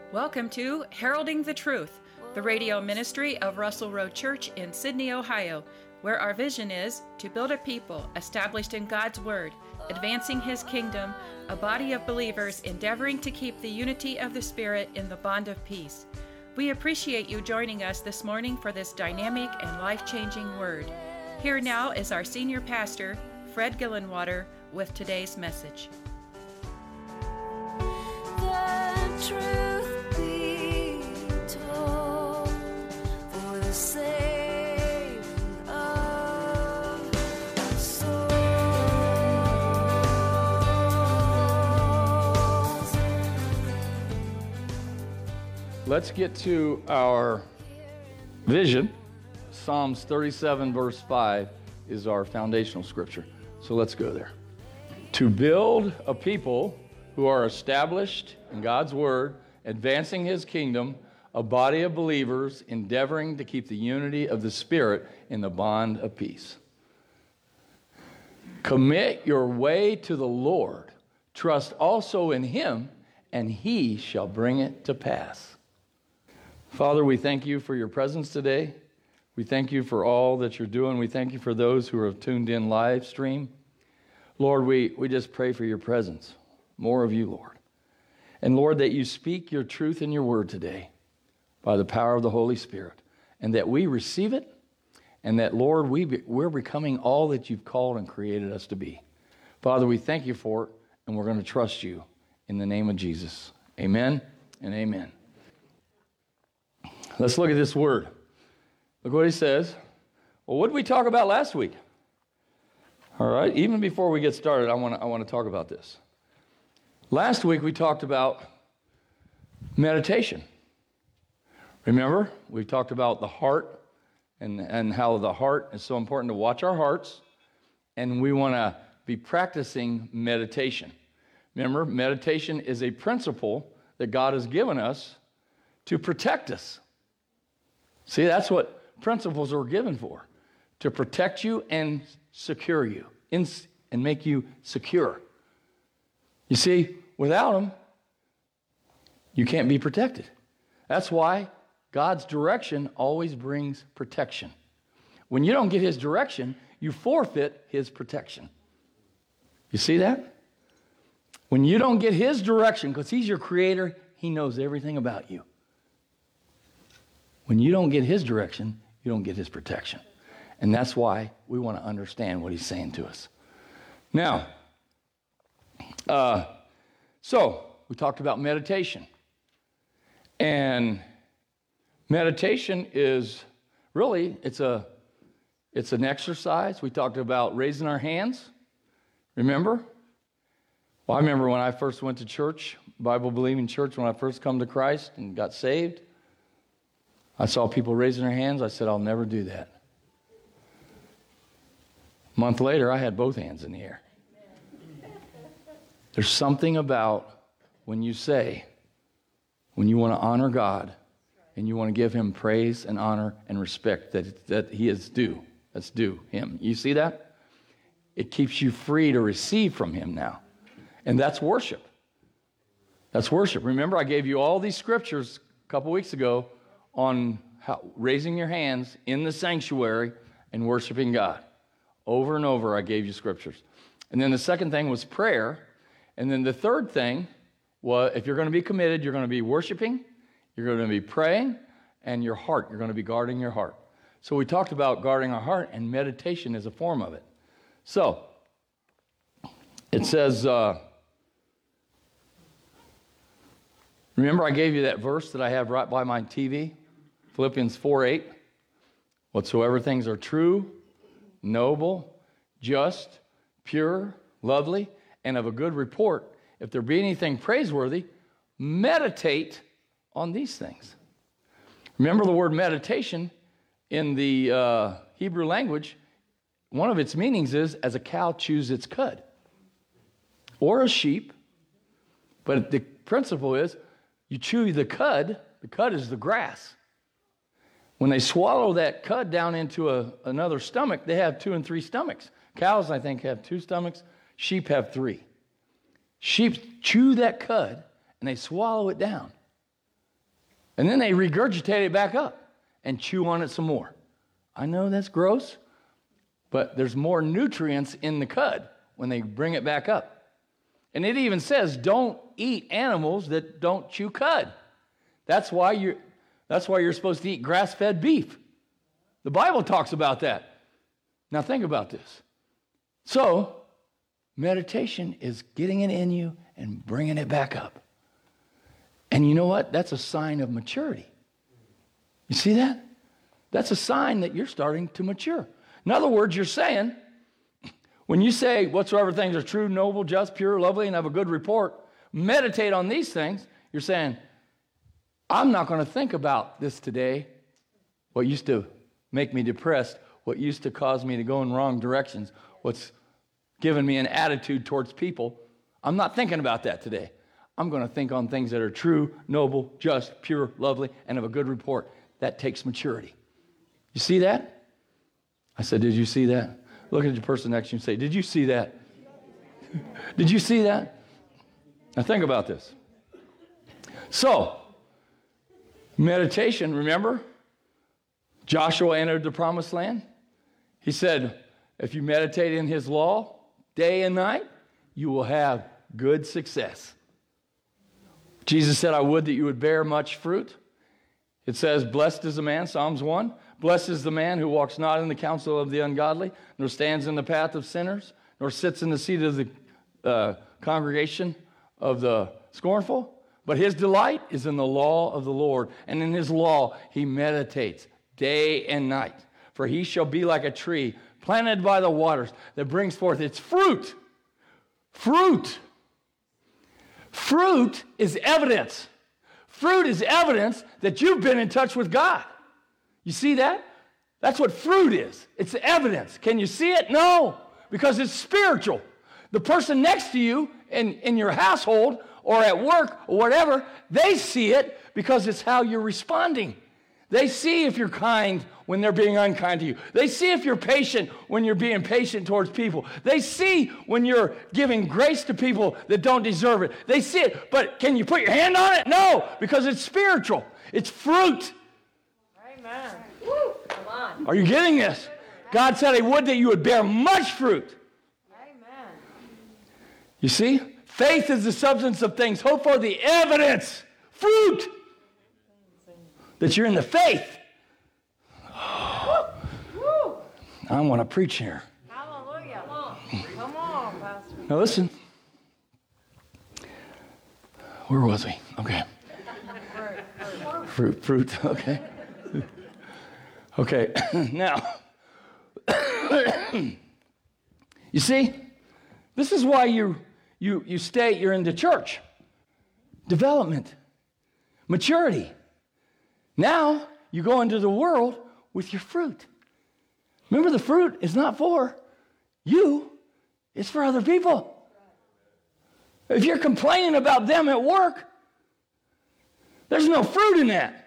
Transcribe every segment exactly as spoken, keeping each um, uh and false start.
Welcome to Heralding the Truth, the radio ministry of Russell Road Church in Sydney, Ohio, where our vision is to build a people established in God's Word, advancing His kingdom, a body of believers endeavoring to keep the unity of the Spirit in the bond of peace. We appreciate you joining us this morning for this dynamic and life-changing word. Here now is our senior pastor, Fred Gillenwater, with today's message. The truth be told, for the saving of souls. Let's get to our vision. Psalms thirty-seven verse five is our foundational scripture. So let's go there. To build a people who are established in God's Word, advancing His kingdom, a body of believers endeavoring to keep the unity of the Spirit in the bond of peace. Commit your way to the Lord. Trust also in Him, and He shall bring it to pass. Father, we thank you for your presence today. We thank you for all that you're doing. We thank you for those who have tuned in live stream. Lord, we, we just pray for your presence. More of you, Lord. And Lord, that you speak your truth in your word today by the power of the Holy Spirit, and that we receive it, and that, Lord, we be, we're becoming all that you've called and created us to be. Father, we thank you for it, and we're going to trust you in the name of Jesus. Amen and amen. Let's look at this word. Look what he says. Well, what did we talk about last week? All right, even before we get started, I want to I want to talk about this. Last week we talked about meditation. Remember, we talked about the heart and, and how the heart is so important to watch our hearts, and we want to be practicing meditation. Remember, meditation is a principle that God has given us to protect us. See, that's what principles are given for, to protect you and secure you, and make you secure. You see, without them, you can't be protected. That's why God's direction always brings protection. When you don't get His direction, you forfeit His protection. You see that? When you don't get His direction, because He's your creator, He knows everything about you. When you don't get His direction, you don't get His protection. And that's why we want to understand what He's saying to us. Now, uh, so we talked about meditation. And meditation is really, it's a, it's an exercise. We talked about raising our hands. Remember? Well, I remember when I first went to church, Bible-believing church, when I first come to Christ and got saved. I saw people raising their hands. I said, I'll never do that. A month later, I had both hands in the air. There's something about when you say, when you want to honor God, and you want to give Him praise and honor and respect that, that He is due. That's due Him. You see that? It keeps you free to receive from Him now. And that's worship. That's worship. Remember, I gave you all these scriptures a couple weeks ago on how, raising your hands in the sanctuary and worshiping God. Over and over, I gave you scriptures. And then the second thing was prayer. And then the third thing was, if you're going to be committed, you're going to be worshiping, you're going to be praying, and your heart, you're going to be guarding your heart. So we talked about guarding our heart, and meditation is a form of it. So, it says, uh, remember I gave you that verse that I have right by my T V? Philippians four eight. Whatsoever things are true, noble, just, pure, lovely, and of a good report, if there be anything praiseworthy, meditate on these things. Remember the word meditation in the uh, Hebrew language, one of its meanings is as a cow chews its cud, or a sheep, but the principle is you chew the cud, the cud is the grass. When they swallow that cud down into a, another stomach, they have two and three stomachs. Cows, I think, have two stomachs. Sheep have three. Sheep chew that cud, and they swallow it down. And then they regurgitate it back up and chew on it some more. I know that's gross, but there's more nutrients in the cud when they bring it back up. And it even says, don't eat animals that don't chew cud. That's why you're, that's why you're supposed to eat grass-fed beef. The Bible talks about that. Now think about this. So, meditation is getting it in you and bringing it back up. And you know what? That's a sign of maturity. You see that? That's a sign that you're starting to mature. In other words, you're saying, when you say, whatsoever things are true, noble, just, pure, lovely, and have a good report, meditate on these things, you're saying, I'm not going to think about this today, what used to make me depressed, what used to cause me to go in wrong directions, what's given me an attitude towards people. I'm not thinking about that today. I'm going to think on things that are true, noble, just, pure, lovely, and of a good report. That takes maturity. You see that? I said, did you see that? Look at the person next to you and say, did you see that? Did you see that? Now think about this. So, meditation, remember? Joshua entered the promised land. He said, if you meditate in his law day and night, you will have good success. Jesus said, I would that you would bear much fruit. It says, blessed is the man, Psalms one, blessed is the man who walks not in the counsel of the ungodly, nor stands in the path of sinners, nor sits in the seat of the uh, congregation of the scornful. But his delight is in the law of the Lord, and in his law he meditates day and night. For he shall be like a tree planted by the waters that brings forth its fruit. Fruit. Fruit is evidence. Fruit is evidence that you've been in touch with God. You see that? That's what fruit is. It's evidence. Can you see it? No, because it's spiritual. The person next to you in, in your household or at work or whatever, they see it because it's how you're responding. They see if you're kind when they're being unkind to you. They see if you're patient when you're being patient towards people. They see when you're giving grace to people that don't deserve it. They see it, but can you put your hand on it? No, because it's spiritual. It's fruit. Amen. Woo, come on. Are you getting this? God said he would that you would bear much fruit. Amen. You see? Faith is the substance of things hoped for, the evidence, fruit, that you're in the faith. Woo. I want to preach here. Hallelujah. Come on, come on, Pastor. Now listen. Where was we? Okay. Fruit, fruit, okay. Okay, now, you see, this is why you, you, you stay, you're in the church. Development, maturity. Now, you go into the world with your fruit. Remember, the fruit is not for you, it's for other people. If you're complaining about them at work, there's no fruit in that.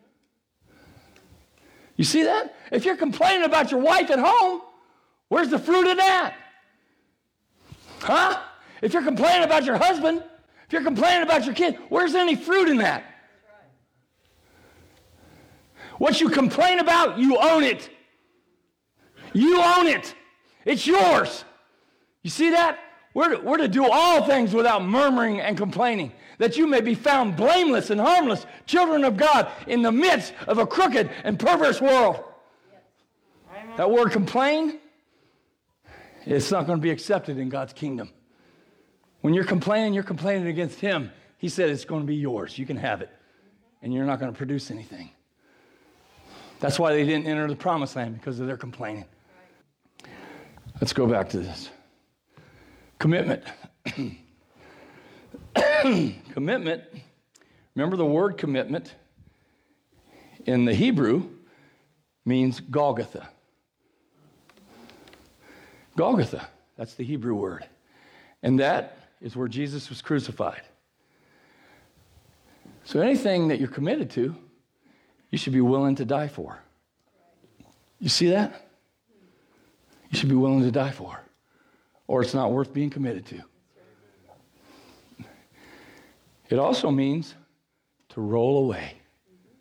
You see that? If you're complaining about your wife at home, where's the fruit in that? Huh? If you're complaining about your husband, if you're complaining about your kid, where's any fruit in that? What you complain about, you own it. You own it. It's yours. You see that? We're to, we're to do all things without murmuring and complaining, that you may be found blameless and harmless, children of God, in the midst of a crooked and perverse world. Amen. That word complain, it's not going to be accepted in God's kingdom. When you're complaining, you're complaining against him. He said it's going to be yours. You can have it. And you're not going to produce anything. That's why they didn't enter the promised land, because of their complaining. Let's go back to this. Commitment. Commitment, remember the word commitment in the Hebrew means Golgotha. Golgotha, that's the Hebrew word. And that is where Jesus was crucified. So anything that you're committed to, you should be willing to die for. You see that? You should be willing to die for. Or it's not worth being committed to. It also means to roll away.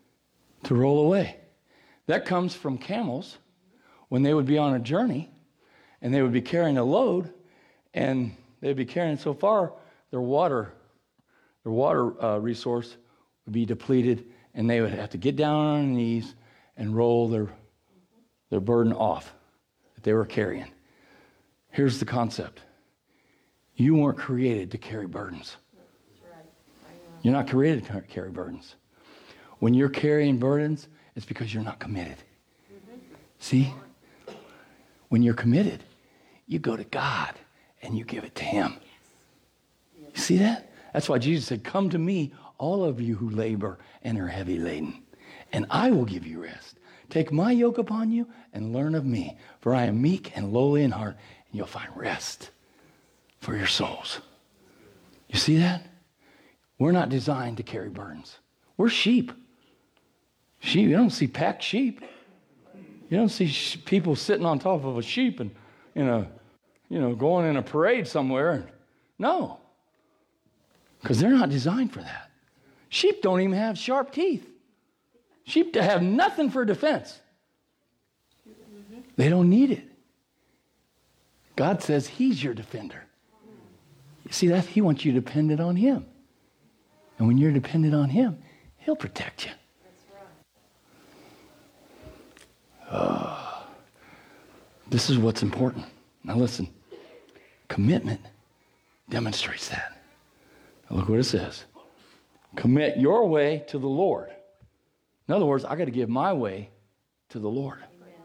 to roll away. That comes from camels when they would be on a journey and they would be carrying a load and they'd be carrying so far, their water, their water uh, resource would be depleted and they would have to get down on their knees and roll their, their burden off that they were carrying. Here's the concept. You weren't created to carry burdens. You're not created to carry burdens. When you're carrying burdens, it's because you're not committed. See? When you're committed, you go to God and you give it to him. You see that? That's why Jesus said, come to me, all of you who labor and are heavy laden, and I will give you rest. Take my yoke upon you and learn of me, for I am meek and lowly in heart, and you'll find rest for your souls. You see that? We're not designed to carry burdens. We're sheep. Sheep, you don't see packed sheep. You don't see sh- people sitting on top of a sheep and, in a, you know, going in a parade somewhere. No, because they're not designed for that. Sheep don't even have sharp teeth. Sheep have nothing for defense. They don't need it. God says he's your defender. You see that? He wants you dependent on him. And when you're dependent on him, he'll protect you. Uh, this is what's important. Now listen, commitment demonstrates that. Now look what it says. Commit your way to the Lord. In other words, I got to give my way to the Lord.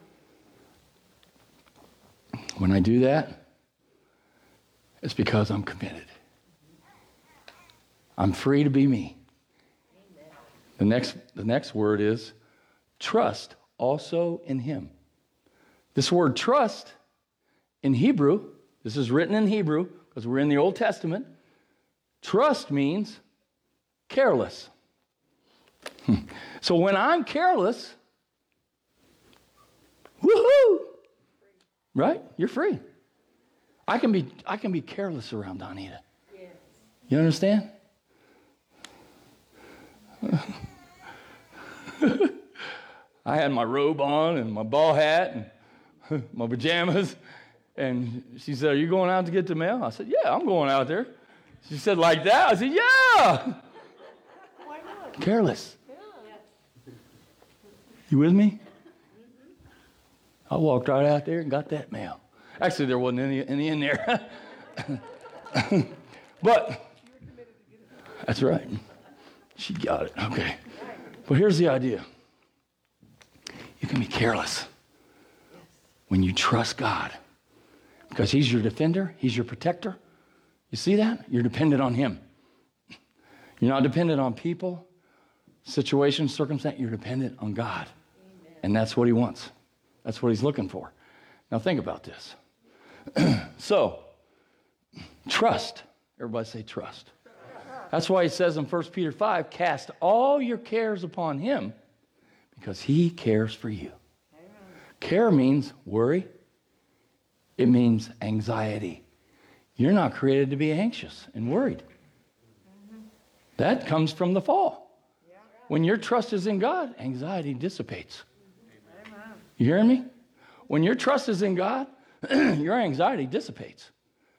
Amen. When I do that, it's because I'm committed. I'm free to be me. Amen. The next, the next word is trust also in him. This word trust in Hebrew, this is written in Hebrew because we're in the Old Testament. Trust means careless. So when I'm careless, woohoo! Right? You're free. I can be I can be careless around Donita. Yes. You understand? I had my robe on and my ball hat and my pajamas. And she said, are you going out to get the mail? I said, yeah, I'm going out there. She said, like that? I said, yeah. Why not? Careless. Yeah. You with me? I walked right out there and got that mail. Actually, there wasn't any, any in there. But, that's right. She got it. Okay. But here's the idea. You can be careless when you trust God. Because he's your defender. He's your protector. You see that? You're dependent on him. You're not dependent on people, situations, circumstance. You're dependent on God. Amen. And that's what he wants. That's what he's looking for. Now think about this. So, trust. Everybody say trust. That's why he says in First Peter five, cast all your cares upon him because he cares for you. Amen. Care means worry. It means anxiety. You're not created to be anxious and worried. Mm-hmm. That comes from the fall. Yeah. When your trust is in God, anxiety dissipates. Amen. You hearing me? When your trust is in God, your anxiety dissipates.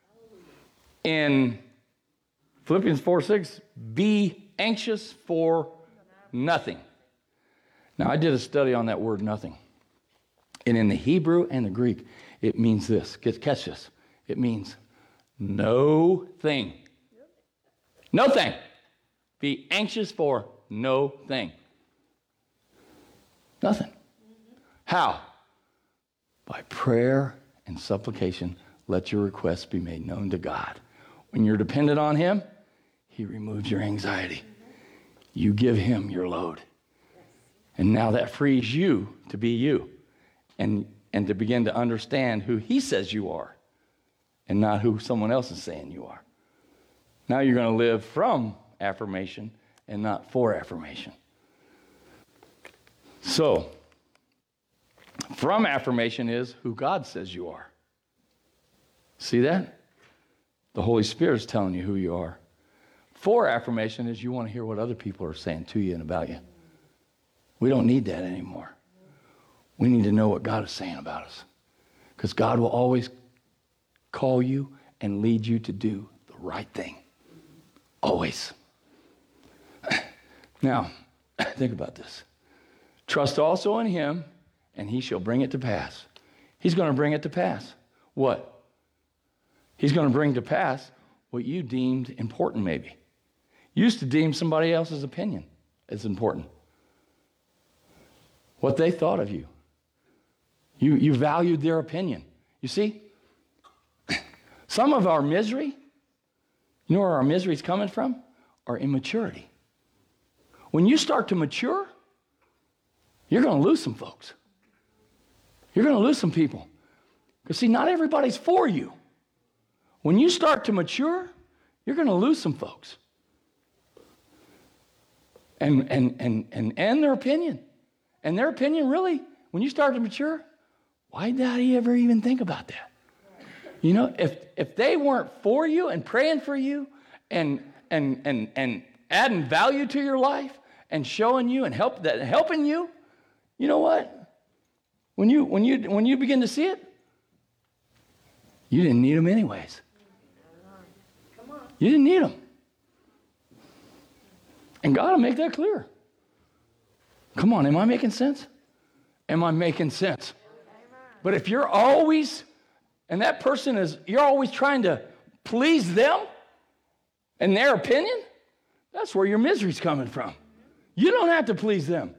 In Philippians four six, be anxious for nothing. Now, I did a study on that word nothing. And in the Hebrew and the Greek, it means this. Catch this. It means no thing. No thing. Be anxious for no thing. Nothing. How? By prayer and supplication, let your requests be made known to God. When you're dependent on him, he removes your anxiety. You give him your load. And now that frees you to be you and, and to begin to understand who he says you are and not who someone else is saying you are. Now you're going to live from affirmation and not for affirmation. So, from affirmation is who God says you are. See that? The Holy Spirit is telling you who you are. For affirmation is you want to hear what other people are saying to you and about you. We don't need that anymore. We need to know what God is saying about us. Because God will always call you and lead you to do the right thing. Always. Now, think about this. Trust also in him, and he shall bring it to pass. He's going to bring it to pass. What? He's going to bring to pass what you deemed important, maybe. You used to deem somebody else's opinion as important. What they thought of you. You, you valued their opinion. You see? Some of our misery, you know where our misery is coming from? Our immaturity. When you start to mature, you're going to lose some folks. You're going to lose some people. Because see, not everybody's for you. When you start to mature, you're going to lose some folks. And, and, and, and, and their opinion. And their opinion really, when you start to mature, why did I ever even think about that? You know, if if they weren't for you and praying for you and and and and adding value to your life and showing you and help that helping you, you know what? When you when you when you begin to see it, you didn't need them anyways. You didn't need them. And God will make that clear. Come on, am I making sense? Am I making sense? But if you're always, and that person is, you're always trying to please them and their opinion, that's where your misery's coming from. You don't have to please them.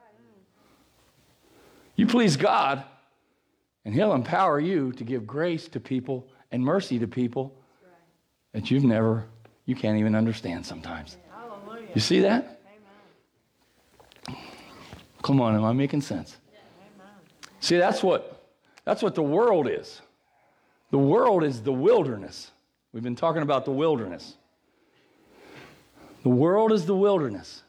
You please God, and he'll empower you to give grace to people and mercy to people that you've never, you can't even understand sometimes. Hallelujah. You see that? Amen. Come on, am I making sense? Amen. See, that's what that's what the world is. The world is the wilderness. We've been talking about the wilderness. The world is the wilderness.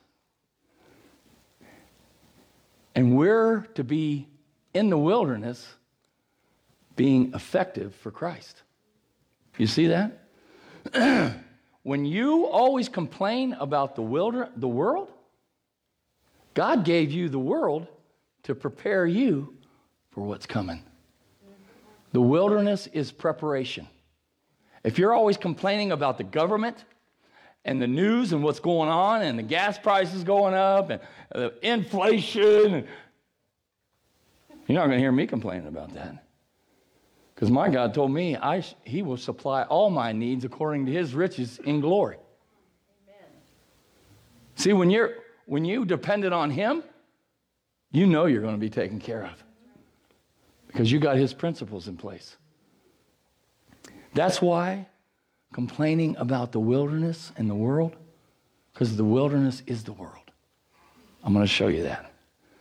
And we're to be in the wilderness being effective for Christ. You see that? When you always complain about the wilder, the world, God gave you the world to prepare you for what's coming. The wilderness is preparation. If you're always complaining about the government and the news and what's going on and the gas prices going up and the inflation, and you're not going to hear me complaining about that. Because my God told me I, he will supply all my needs according to his riches in glory. Amen. See, when you're when you depended on him, you know you're going to be taken care of. Because you got his principles in place. That's why complaining about the wilderness and the world, because the wilderness is the world. I'm going to show you that.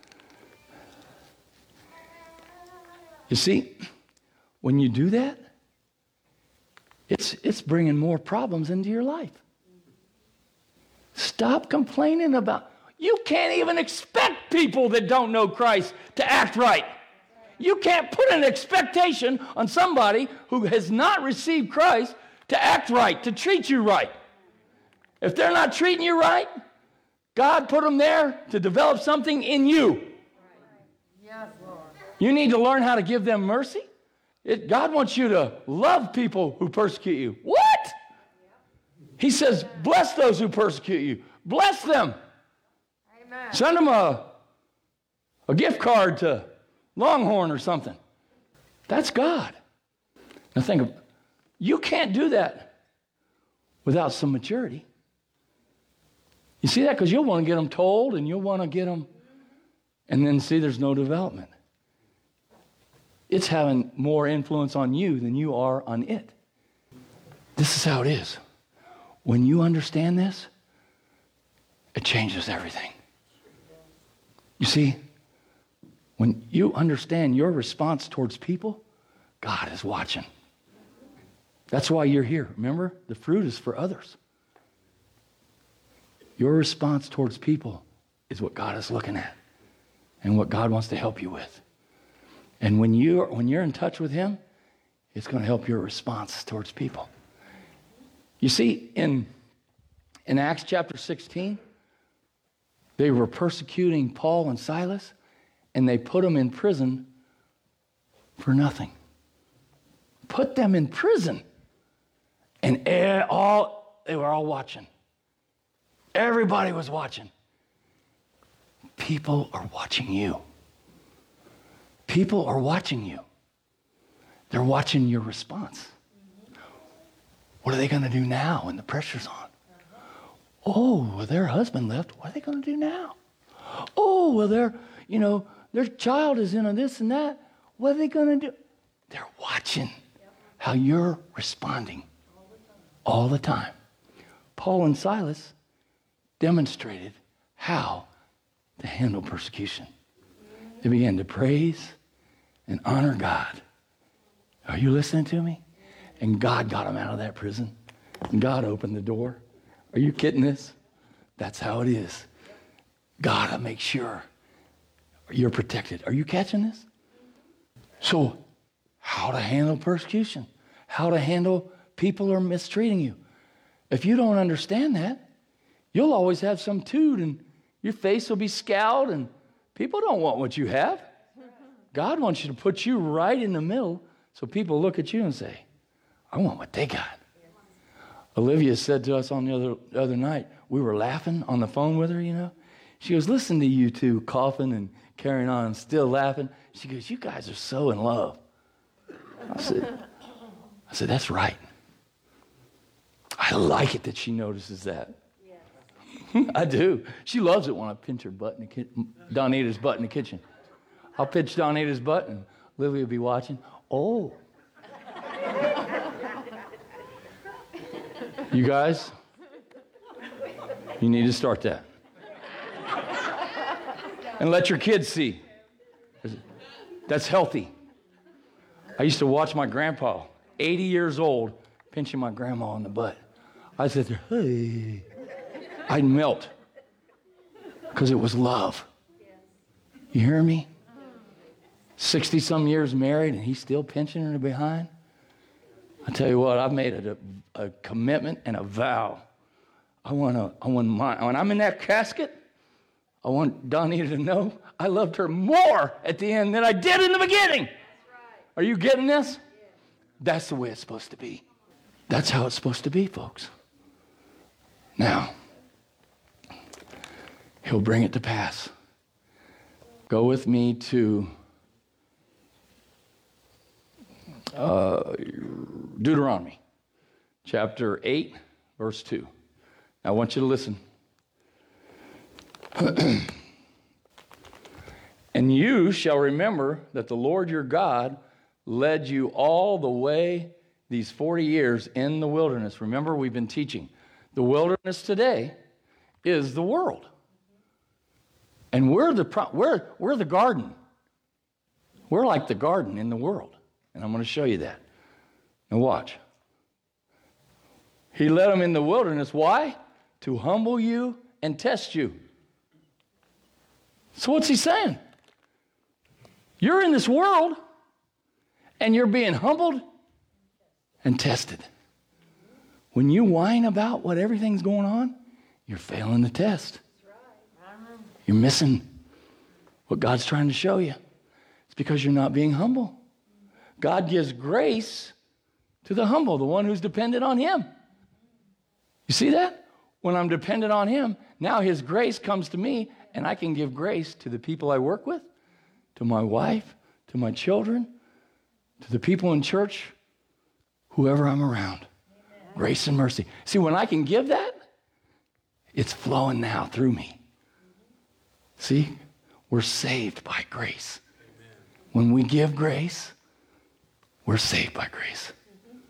You see, when you do that, it's, it's bringing more problems into your life. Stop complaining about, you can't even expect people that don't know Christ to act right. You can't put an expectation on somebody who has not received Christ to act right, to treat you right. If they're not treating you right, God put them there to develop something in you. Yes, Lord. You need to learn how to give them mercy. It, God wants you to love people who persecute you. What? He says, bless those who persecute you. Bless them. Amen. Send them a, a gift card to Longhorn or something. That's God. Now think of, you can't do that without some maturity. You see that? Because you'll want to get them told and you'll want to get them, and then see there's no development. It's having more influence on you than you are on it. This is how it is. When you understand this, it changes everything. You see, when you understand your response towards people, God is watching. That's why you're here. Remember, the fruit is for others. Your response towards people is what God is looking at and what God wants to help you with. And when you're, when you're in touch with him, it's going to help your response towards people. You see, in, in Acts chapter sixteen, They were persecuting Paul and Silas, and they put them in prison for nothing. Put them in prison. And all they were all watching. Everybody was watching. People are watching you. People are watching you. They're watching your response. What are they going to do now when the pressure's on? Oh, well, their husband left. What are they going to do now? Oh, well, their, you know, their child is in on this and that. What are they going to do? They're watching how you're responding all the time. Paul and Silas demonstrated how to handle persecution. They began to praise and honor God. Are you listening to me? And God got them out of that prison. And God opened the door. Are you getting this? That's how it is. Gotta make sure you're protected. Are you catching this? So, how to handle persecution? How to handle people who are mistreating you? If you don't understand that, you'll always have some toot and your face will be scowled and people don't want what you have. God wants you to put you right in the middle so people look at you and say, I want what they got. Olivia said to us on the other, the other night, we were laughing on the phone with her, you know. She goes, listen to you two coughing and carrying on and still laughing. She goes, you guys are so in love. I said, I said, that's right. I like it that she notices that. Yes. I do. She loves it when I pinch her butt in the kitchen, Donita's butt in the kitchen. I'll pinch Donita's butt and Olivia will be watching. Oh. You guys, you need to start that. And let your kids see. That's healthy. I used to watch my grandpa, eighty years old, pinching my grandma on the butt. I said, hey. I'd melt because it was love. You hear me? sixty-some years married and he's still pinching her behind. I tell you what, I've made a, a commitment and a vow. I want to, I want my, when I'm in that casket, I want Donita to know I loved her more at the end than I did in the beginning. That's right. Are you getting this? Yeah. That's the way it's supposed to be. That's how it's supposed to be, folks. Now, he'll bring it to pass. Go with me to uh, Deuteronomy, chapter eight, verse two. Now, I want you to listen. And you shall remember that the Lord your God led you all the way these forty years in the wilderness. Remember, we've been teaching. The wilderness today is the world. And we're the, pro- we're, we're the garden. We're like the garden in the world. And I'm going to show you that. Now watch. He led them in the wilderness. Why? To humble you and test you. So what's he saying? You're in this world and you're being humbled and tested. When you whine about what everything's going on, you're failing the test. You're missing what God's trying to show you. It's because you're not being humble. God gives grace to the humble, the one who's dependent on him. You see that? When I'm dependent on him, now his grace comes to me, and I can give grace to the people I work with, to my wife, to my children, to the people in church, whoever I'm around. Amen. Grace and mercy. See, when I can give that, it's flowing now through me. See, we're saved by grace. Amen. When we give grace, we're saved by grace. Mm-hmm.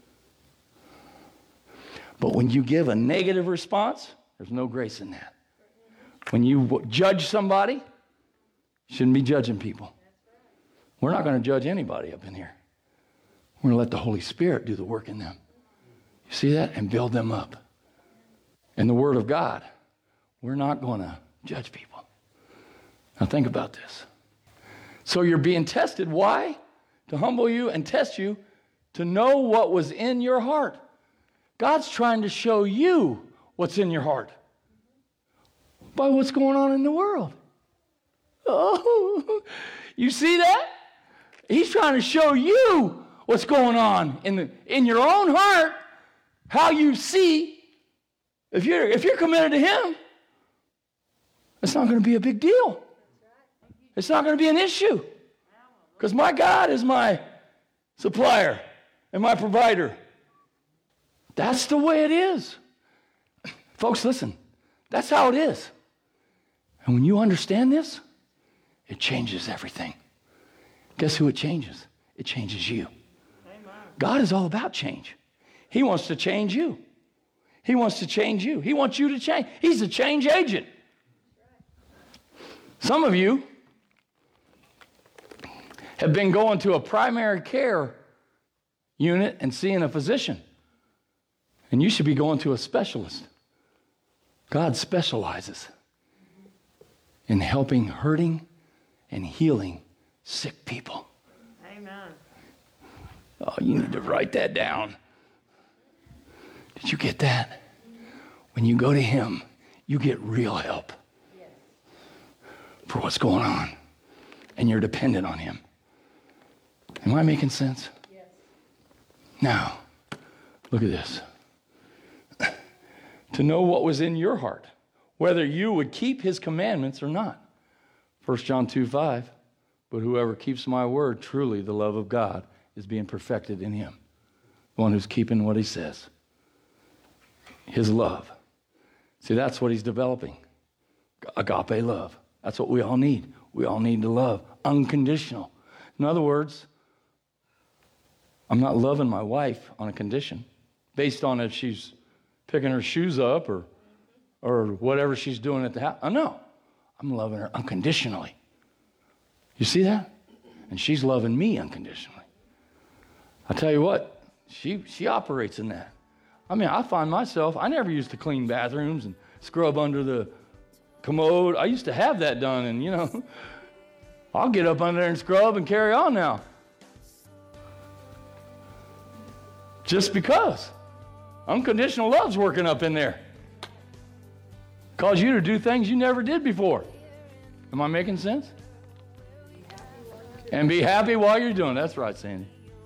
But when you give a negative response, there's no grace in that. When you w- judge somebody, you shouldn't be judging people. We're not going to judge anybody up in here. We're going to let the Holy Spirit do the work in them. You see that? And build them up. In the Word of God, we're not going to judge people. Now think about this. So you're being tested. Why? To humble you and test you, to know what was in your heart. God's trying to show you what's in your heart. by what's going on in the world. Oh, you see that? He's trying to show you what's going on in the in your own heart, how you see. If you're if you're committed to him, it's not going to be a big deal. It's not going to be an issue. Because my God is my supplier and my provider. That's the way it is. Folks, listen. That's how it is. And when you understand this, it changes everything. Guess who it changes? It changes you. Amen. God is all about change. He wants to change you. He wants to change you. He wants you to change. He's a change agent. Some of you have been going to a primary care unit and seeing a physician. And you should be going to a specialist. God specializes in helping hurting and healing sick people. Amen. Oh, you need to write that down. Did you get that? When you go to him, you get real help yes. for what's going on. And you're dependent on him. Am I making sense? Yes. Now, look at this. To know what was in your heart, whether you would keep his commandments or not. First John two five, but whoever keeps my word, truly the love of God is being perfected in him. The one who's keeping what he says. His love. See, that's what he's developing. Agape love. That's what we all need. We all need to love. Unconditional. In other words, I'm not loving my wife on a condition based on if she's picking her shoes up or or whatever she's doing at the house. Oh, no. I'm loving her unconditionally. You see that? And she's loving me unconditionally. I tell you what, she she operates in that. I mean, I find myself, I never used to clean bathrooms and scrub under the commode. I used to have that done, and, you know, I'll get up under there and scrub and carry on now. Just because. Unconditional love's working up in there. Cause you to do things you never did before. Am I making sense? And be happy while you're doing it. That's right, Sandy.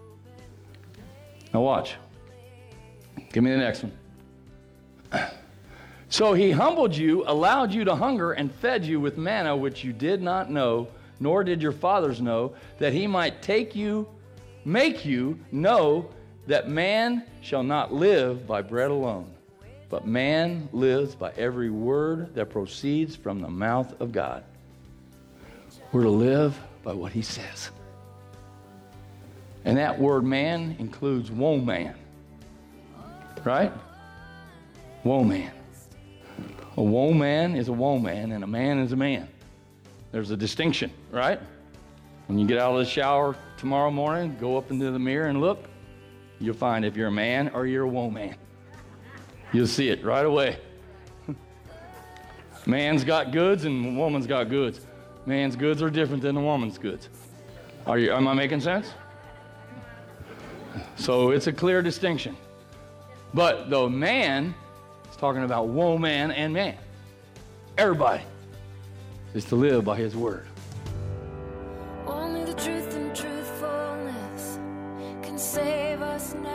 Now watch. Give me the next one. So he humbled you, allowed you to hunger, and fed you with manna which you did not know, nor did your fathers know, that he might take you, make you know that man shall not live by bread alone, but man lives by every word that proceeds from the mouth of God. We're to live by what he says. And that word man includes woman. Right? Woman. A woman is a woman and a man is a man. There's a distinction, right? When you get out of the shower tomorrow morning, go up into the mirror and look. You'll find if you're a man or you're a woman. You'll see it right away. Man's got goods and woman's got goods. Man's goods are different than the woman's goods. Are you? Am I making sense? So it's a clear distinction. But the man is talking about woman and man. Everybody is to live by his word. Only the truth and truthfulness can save us now.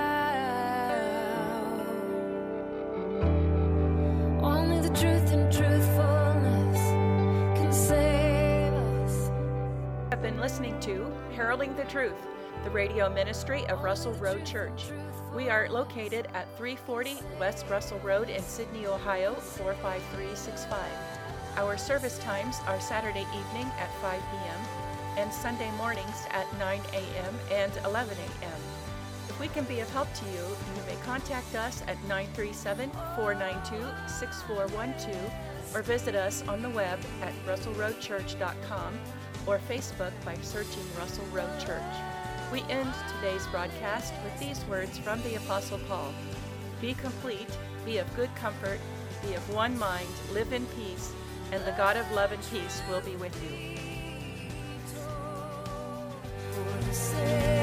Only the truth and truthfulness can save us. I've been listening to Heralding the Truth, the radio ministry of Russell Road Church. We are located at three forty West Russell Road in Sydney, Ohio, four five three six five. Our service times are Saturday evening at five p.m. and Sunday mornings at nine a.m. and eleven a.m. If we can be of help to you, you may contact us at nine three seven, four nine two, six four one two or visit us on the web at russell road church dot com or Facebook by searching Russell Road Church. We end today's broadcast with these words from the Apostle Paul. Be complete, be of good comfort, be of one mind, live in peace, and the God of love and peace will be with you. Say